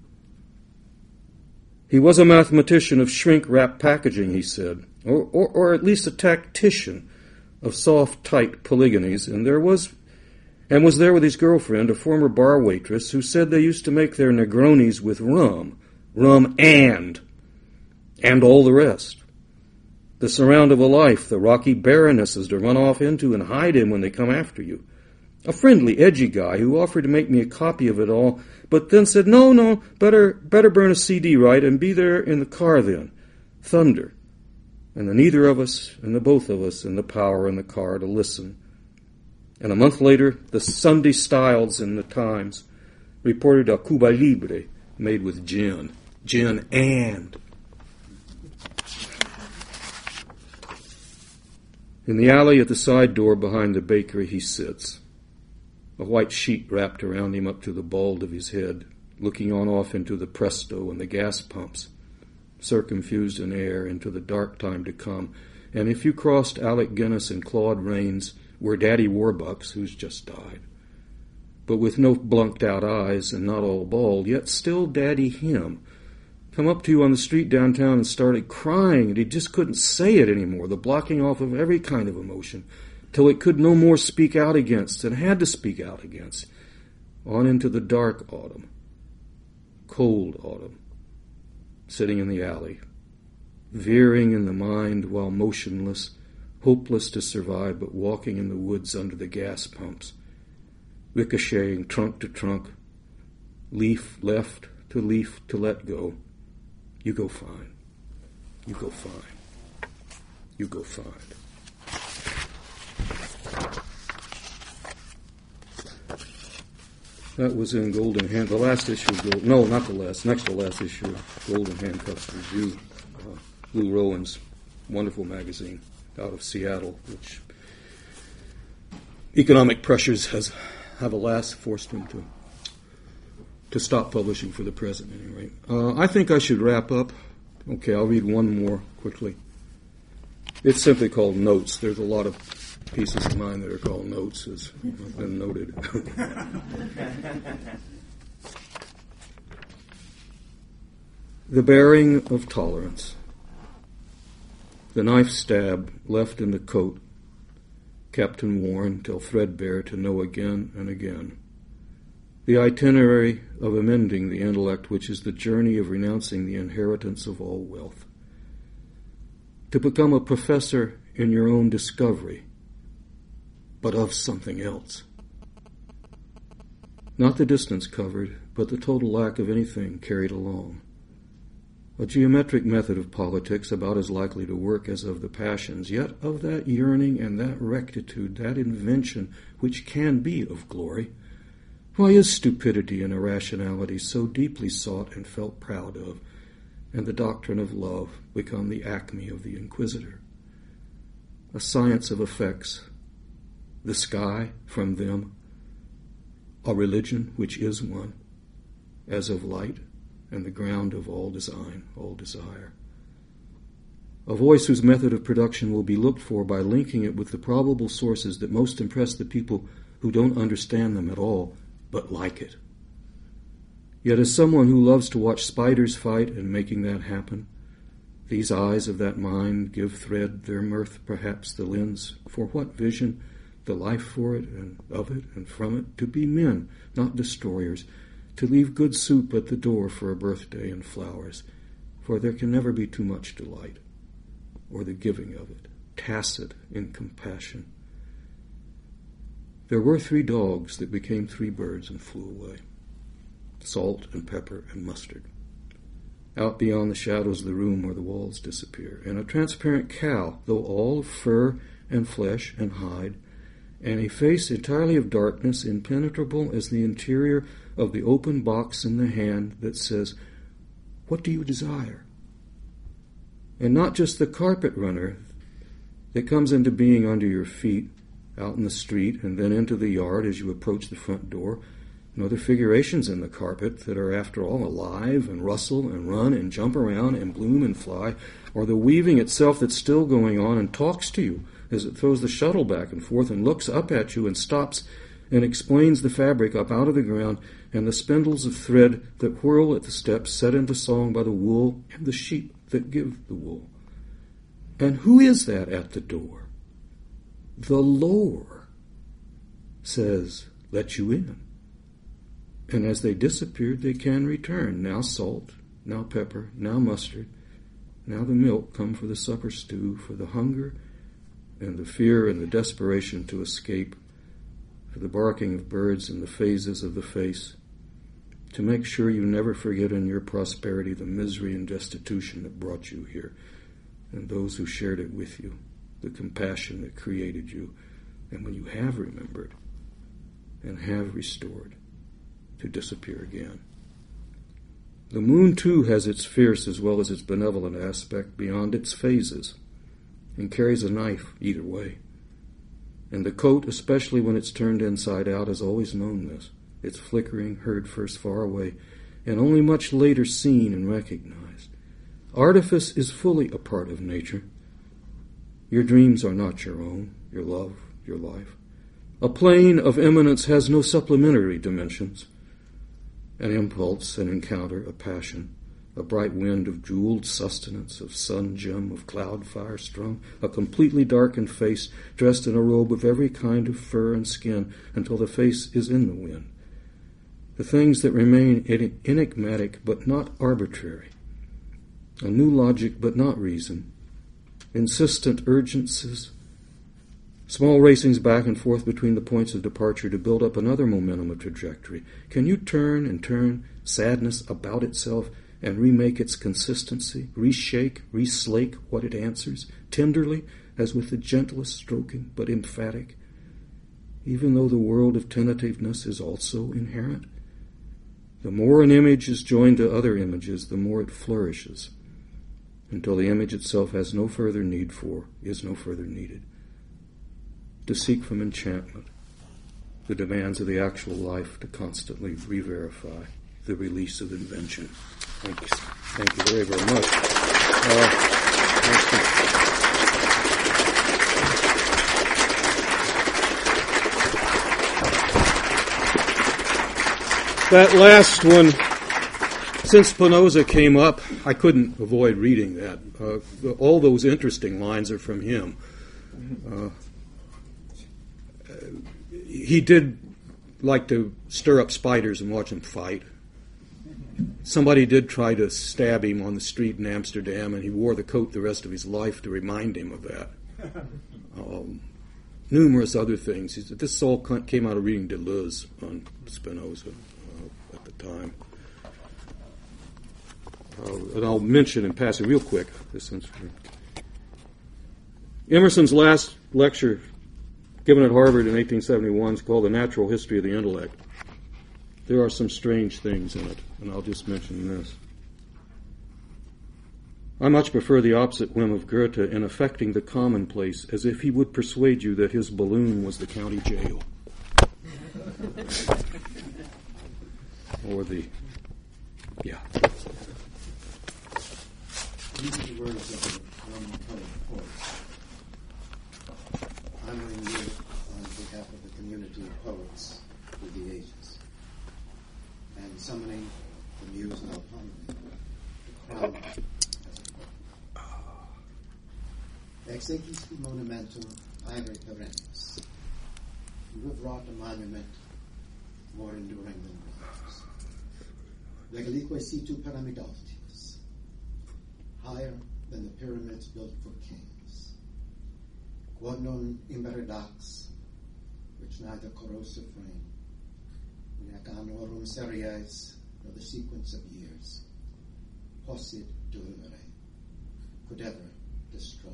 He was a mathematician of shrink-wrap packaging, he said, or, or, or at least a tactician of soft, tight polygonies, and there was and was there with his girlfriend, a former bar waitress, who said they used to make their Negronis with rum, rum and, and all the rest. The surround of a life, the rocky barrennesses to run off into and hide in when they come after you. A friendly, edgy guy who offered to make me a copy of it all, but then said, no, no, better better burn a C D right and be there in the car then. Thunder. And the neither of us and the both of us in the power in the car to listen. And a month later, the Sunday Styles in the Times reported a Cuba Libre made with gin. Gin and. In the alley at the side door behind the bakery he sits, a white sheet wrapped around him up to the bald of his head, looking on off into the Presto and the gas pumps, circumfused in air into the dark time to come. And if you crossed Alec Guinness and Claude Rains, were Daddy Warbucks, who's just died, but with no blunked-out eyes and not all bald, yet still Daddy him, come up to you on the street downtown and started crying, and he just couldn't say it anymore, the blocking off of every kind of emotion, till it could no more speak out against, and had to speak out against, on into the dark autumn, cold autumn, sitting in the alley, veering in the mind while motionless, hopeless to survive, but walking in the woods under the gas pumps, ricocheting trunk to trunk, leaf left to leaf to let go. You go find. You go find. You go find. That was in Golden Hand, the last issue of Golden, no, not the last, next to last issue of Golden Handcuffs Review, uh, Lou Rowan's wonderful magazine out of Seattle, which economic pressures has have alas forced him to to stop publishing for the present, at any rate. Uh, I think I should wrap up. Okay, I'll read one more quickly. It's simply called Notes. There's a lot of pieces of mine that are called Notes, as have been noted. The bearing of tolerance. The knife stab left in the coat, kept and worn till threadbare to know again and again. The itinerary of amending the intellect, which is the journey of renouncing the inheritance of all wealth. To become a professor in your own discovery, but of something else. Not the distance covered, but the total lack of anything carried along. A geometric method of politics about as likely to work as of the passions, yet of that yearning and that rectitude, that invention which can be of glory. Why is stupidity and irrationality so deeply sought and felt proud of, and the doctrine of love become the acme of the inquisitor? A science of effects, the sky from them, a religion which is one, as of light, and the ground of all design, all desire. A voice whose method of production will be looked for by linking it with the probable sources that most impress the people who don't understand them at all, but like it. Yet as someone who loves to watch spiders fight and making that happen, these eyes of that mind give thread their mirth, perhaps the lens. For what vision? The life for it and of it and from it. To be men, not destroyers. To leave good soup at the door for a birthday and flowers. For there can never be too much delight, or the giving of it, tacit in compassion. There were three dogs that became three birds and flew away. Salt and pepper and mustard. Out beyond the shadows of the room where the walls disappear. And a transparent cow, though all of fur and flesh and hide, and a face entirely of darkness, impenetrable as the interior of the open box in the hand that says, "What do you desire?" And not just the carpet runner that comes into being under your feet, out in the street, and then into the yard as you approach the front door, and other figurations in the carpet that are, after all, alive and rustle and run and jump around and bloom and fly, or the weaving itself that's still going on and talks to you as it throws the shuttle back and forth and looks up at you and stops and explains the fabric up out of the ground and the spindles of thread that whirl at the steps set into song by the wool and the sheep that give the wool. And who is that at the door? The Lord says, "Let you in." And as they disappeared, they can return. Now salt, now pepper, now mustard, now the milk come for the supper stew, for the hunger and the fear and the desperation to escape, for the barking of birds and the phases of the face, to make sure you never forget in your prosperity the misery and destitution that brought you here, and those who shared it with you, the compassion that created you, and when you have remembered and have restored, to disappear again. The moon, too, has its fierce as well as its benevolent aspect beyond its phases, and carries a knife either way. And the coat, especially when it's turned inside out, has always known this. It's flickering, heard first far away, and only much later seen and recognized. Artifice is fully a part of nature. Your dreams are not your own, your love, your life. A plane of eminence has no supplementary dimensions. An impulse, an encounter, a passion, a bright wind of jeweled sustenance, of sun gem, of cloud fire strung, a completely darkened face dressed in a robe of every kind of fur and skin until the face is in the wind. The things that remain enigmatic but not arbitrary, a new logic but not reason, insistent urgencies, small racings back and forth between the points of departure to build up another momentum of trajectory. Can you turn and turn sadness about itself and remake its consistency, reshake, reslake what it answers, tenderly, as with the gentlest stroking, but emphatic, even though the world of tentativeness is also inherent? The more an image is joined to other images, the more it flourishes, until the image itself has no further need for, is no further needed. To seek from enchantment the demands of the actual life to constantly re-verify the release of invention. Thank you. Thank you very, very much. Uh, that last one, since Spinoza came up, I couldn't avoid reading that. Uh, all those interesting lines are from him. Uh, he did like to stir up spiders and watch them fight. Somebody did try to stab him on the street in Amsterdam, and he wore the coat the rest of his life to remind him of that. Um, numerous other things. This all came out of reading Deleuze on Spinoza uh, at the time. Uh, and I'll mention and pass it real quick. This Emerson's last lecture given at Harvard in eighteen seventy-one is called The Natural History of the Intellect. There are some strange things in it, and I'll just mention this. I much prefer the opposite whim of Goethe in affecting the commonplace as if he would persuade you that his balloon was the county jail. Or the, yeah. These are the words of the Roman poet, honoring you on behalf of the community of poets through the ages, and summoning the muse now upon me, the crown as a poet. Ex equisti monumentum aere perennis. You have wrought a monument more enduring than rocks. Legalique situ pyramidaltius, higher than the pyramids built for kings. Quod non imberidax, which neither corrosive rain, nec annorum series, nor the sequence of years, possid dolere, could ever destroy.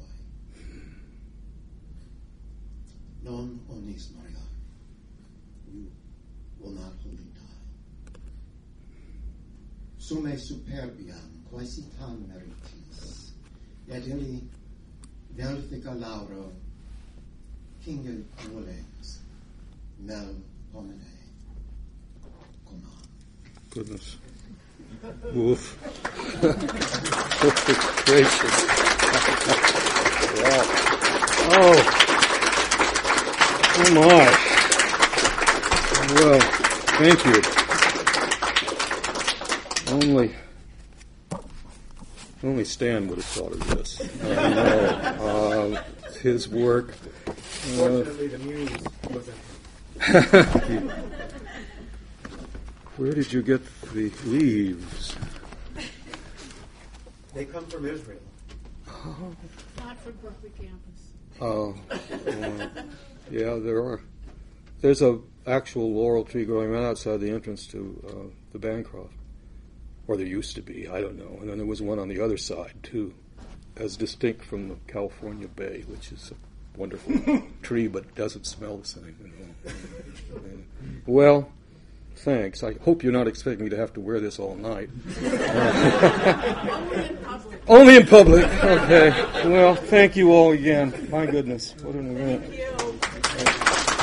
Non omnis Maria, you will not wholly die. Summe superbiam, quaesitam meritis, et illi Delphica lauro, Kingel volens, nel pomine, command. Goodness. Woof. Gracious. Wow. Oh. Oh my. Well, thank you. Only, only Stan would have thought of this. I know. Uh, his work. Fortunately, uh, the muse wasn't him. Where did you get the leaves? They come from Israel. Oh. Not from Berkeley campus. Oh, uh, yeah, there are. There's a actual laurel tree growing right outside the entrance to uh, the Bancroft, or there used to be. I don't know. And then there was one on the other side too, as distinct from the California Bay, which is a wonderful tree, but doesn't smell the same. You know. Well, thanks. I hope you're not expecting me to have to wear this all night. Only in public. Only in public. Okay. Well, thank you all again. My goodness, what an event. Thank you.